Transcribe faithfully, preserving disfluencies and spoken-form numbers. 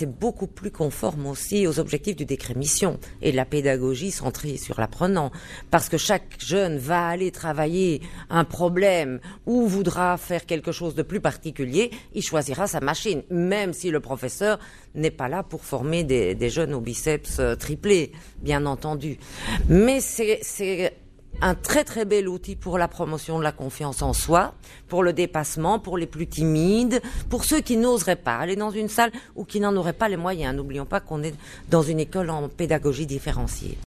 c'est beaucoup plus conforme aussi aux objectifs du décret mission et de la pédagogie centrée sur l'apprenant. Parce que chaque jeune va aller travailler un problème ou voudra faire quelque chose de plus particulier, il choisira sa machine, même si le professeur n'est pas là pour former des, des jeunes au biceps euh, triplé, bien entendu. Mais c'est, c'est un très très bel outil pour la promotion de la confiance en soi, pour le dépassement, pour les plus timides, pour ceux qui n'oseraient pas aller dans une salle ou qui n'en auraient pas les moyens. N'oublions pas qu'on est dans une école en pédagogie différenciée.